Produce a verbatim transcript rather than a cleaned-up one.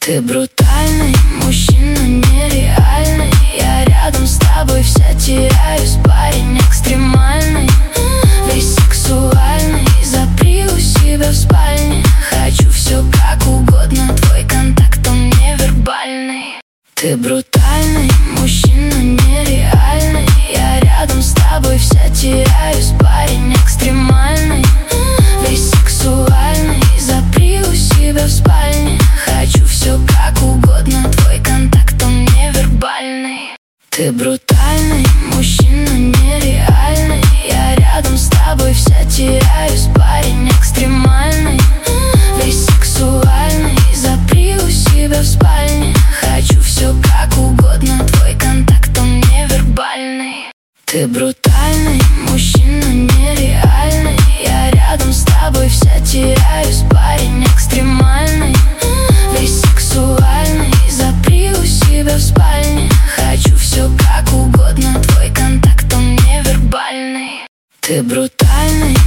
Ты брутальный, мужчина нереальный. Я рядом с тобой вся теряюсь, парень экстремальный, весь сексуальный. Запри у себя в спальне, хочу все как угодно. Твой контакт, он невербальный. Ты брутальный, мужчина нереальный. Я рядом с тобой вся теряюсь, парень экстремальный, весь сексуальный. Запри у себя в спальне, хочу все как угодно. Твой контакт, он невербальный. Ты брутальный, мужчина нереальный. Я рядом с тобой вся теряюсь, парень экстремальный, весь сексуальный. Запри у себя в спальне, хочу все как угодно. Твой контакт, он невербальный. Ты брутальный, мужчина нереальный. Я рядом с тобой вся теряюсь, парень экстремальный, весь сексуальный. Запри у себя в спальне, хочу все как угодно. Твой контакт, он невербальный. Ты брутальный,